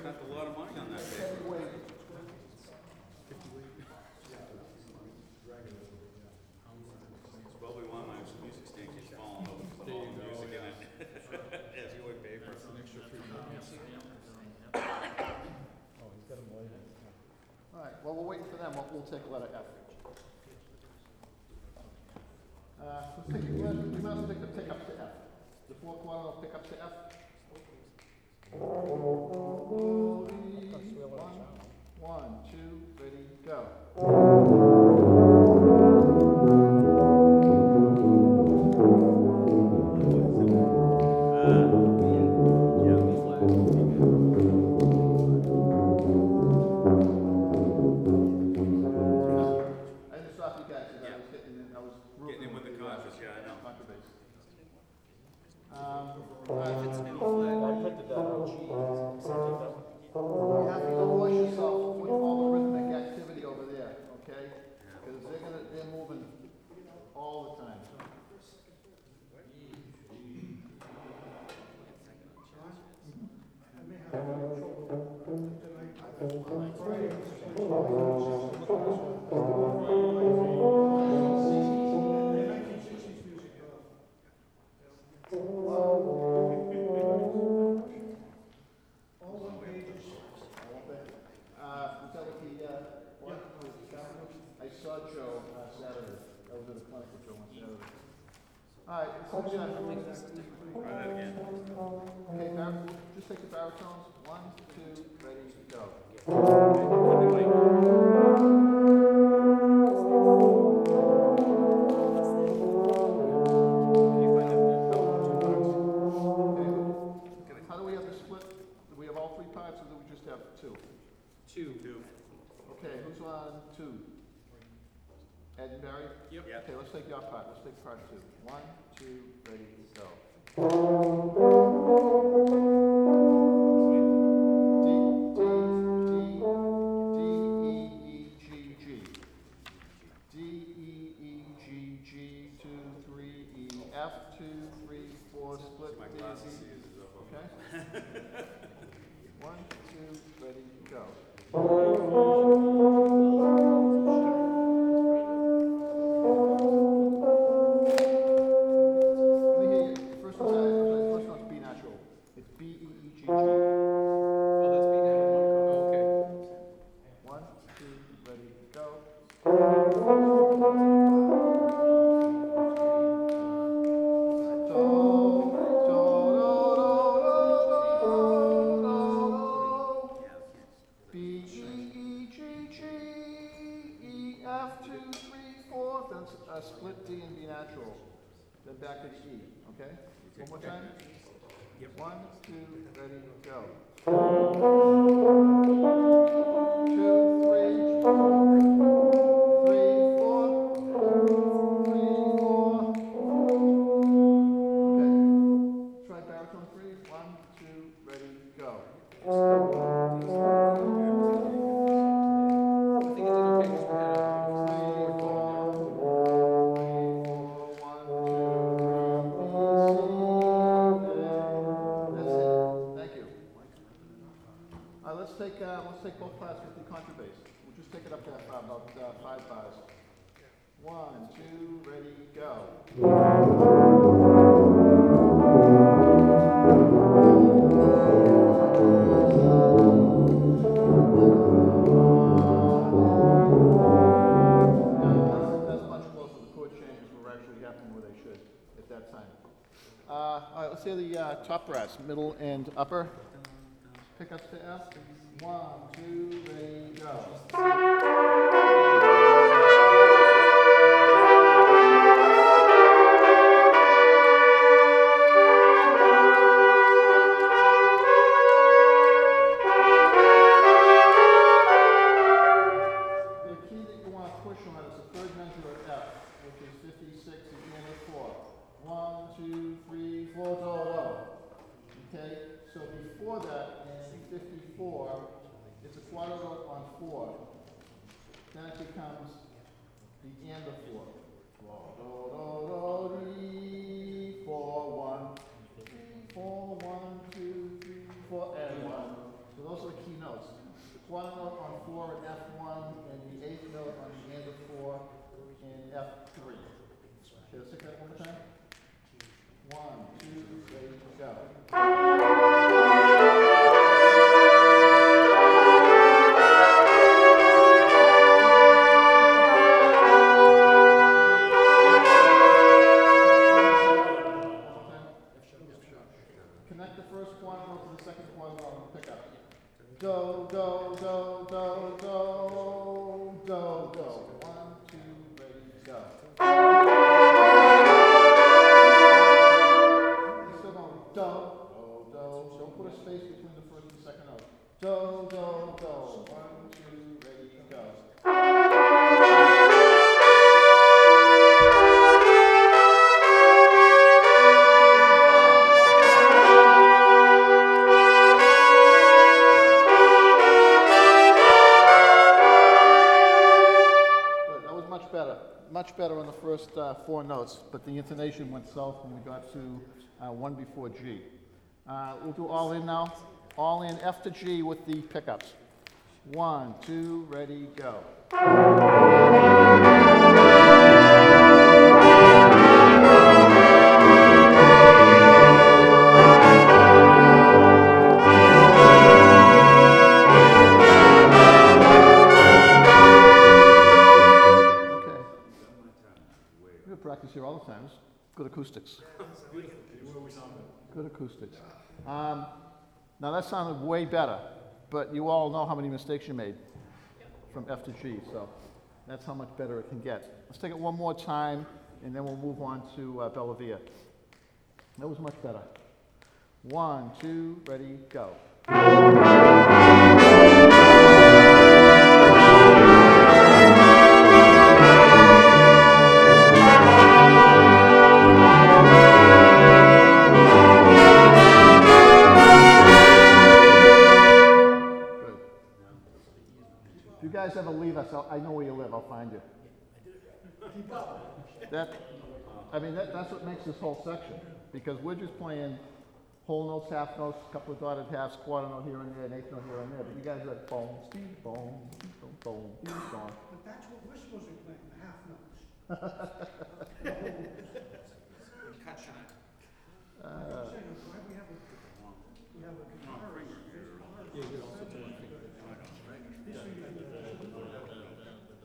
spent a lot of money on that paper. It's probably one of my music stations falling over because of all the music in it. As you would paper. All right, well, we're waiting for them. We'll take letter F. We might as well take the pickup to F. The fourth one will pick up to F. One, two, ready, go. I just stopped you guys because I was getting in, I was Getting in with the conscious, yeah, I know. contrabase. If it's an new flag, I printed that out. You have to watch yourself with all the rhythmic activity over there, okay? Because they're moving all the time. I saw Joe Saturday. I was at a clinic with Joe on Saturday. All right, so Try that again. okay, just take the baritones. One, two, ready, go. Okay, how do we have the split? Do we have all three parts, or do we just have two? Two. Okay, who's on two? Ed and Barry? Yep. Okay, let's take your part. Let's take part two. One, two, ready, go. D, E, E, G, G, 2, 3, E, F, 2, 3, 4, split My D, glasses D. see this is up. Okay? One, two, ready, go. Let me hear you. First one's B natural. It's B, E, E, G, G. Oh, that's being added one card. Oh, okay. One, two, ready, go. B, E, E, G, G, E, F, 2, 3, 4. Then split D and B natural. Then back to the E, okay? One more time. Yep. One, two, ready, go. 2, 3, 3, 4. 3, 4. Okay. Try baritone 3. 1, 2, ready, go. I think it's okay because we had a 3, 4, 1, 2, 3, B, C. That's it. Thank you. Let's take both parts with the contrabass. We'll just take it up to about 5 bars. 1, 2, ready, go. That's much closer. The chord changes were actually happening where they should at that time. All right, let's hear the top brass, middle and upper. Pickups to F. 1, 2, ready, go. The key that you want to push on is the third measure of F, which is 56 again with 4. 1, 2, 3, 4, do, do. Okay, so before that, in 54, it's a quarter note on 4. Then it becomes the and of 4. Do, do, do, re, 4, 1, 4, 1, 2, 3, 4, and 1. So those are the notes. The quarter note on 4 in F1 and the eighth note on the end of 4 in F3. Okay, let's take that one more time. 1, 2, ready, go. Connect the first one to the second one on the pickup. Do, do, do, do, do, do, do. 1, 2, ready, go. You're still going do, do, do. Don't put a space between the first and second note. Do, do, do. 1, 2, ready, go. Good, that was much better. Much better on the first 4 notes, but the intonation went south when we got to one before G. We'll do all in now. All in F to G with the pickups. 1, 2, ready, go. Okay. We have practice here all the time. It's good acoustics. Good acoustics. Now that sounded way better, but you all know how many mistakes you made from F to G, so that's how much better it can get. Let's take it one more time, and then we'll move on to Bella Via. That was much better. 1, 2, ready, go. Good. If you guys ever leave us, I know where you live. I'll find you. That's what makes this whole section, because we're just playing whole notes, half notes, a couple of dotted halves, quarter note here and there, an eighth note here and there. But you guys are like boom, speed, boom, boom, boom, boom, boom. But that's what we're supposed to be playing, the half notes. Cut shine. I'm saying, why we have a guitar